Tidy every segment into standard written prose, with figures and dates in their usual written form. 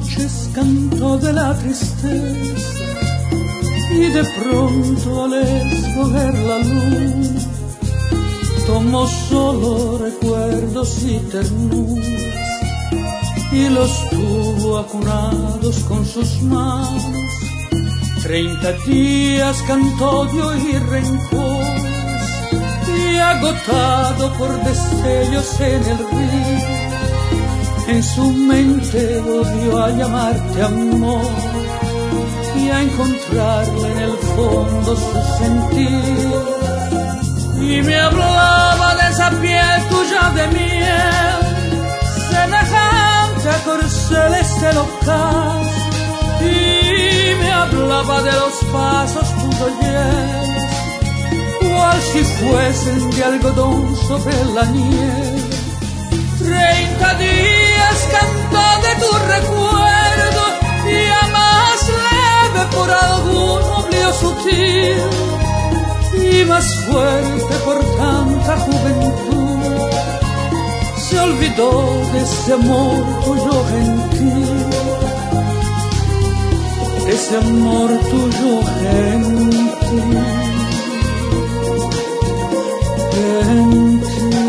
noches cantó de la tristeza y de pronto al escoger la luz tomó solo recuerdos y ternuras y los tuvo acunados con sus manos. 30 días cantó de oír rencores y agotado por destellos en el río, en su mente volvió a llamarte amor y a encontrarle en el fondo su sentir. Y me hablaba de esa piel tuya de miel, semejante a corceles del ocaso, y me hablaba de los pasos tuyos cual si fuesen de algodón sobre la nieve. 30 días cantó de tu recuerdo y a más leve por algún oblio sutil y más fuerte por tanta juventud se olvidó de ese amor tuyo gentil, de ese amor tuyo gentil, gentil.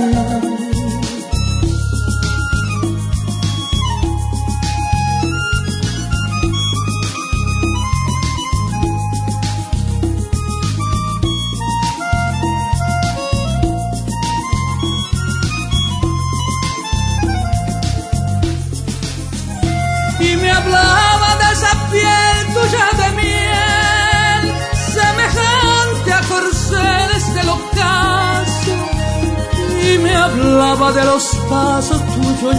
Y me hablaba de esa piel tuya de miel, semejante a corceles del ocaso, y me hablaba de los pasos tuyos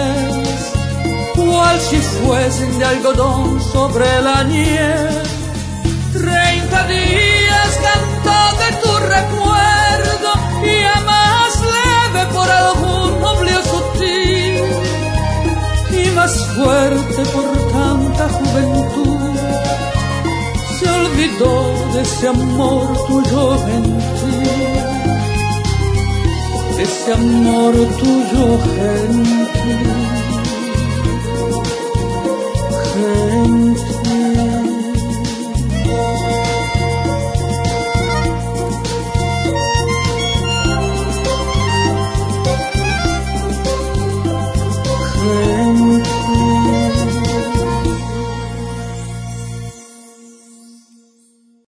cual si fuesen de algodón sobre la nieve. 30 días cantó de tu recuerdo y a más leve por algún oblio sutil y más fuerte por tanta juventud se olvidó de ese amor tuyo gentil, de ese amor tuyo gentil.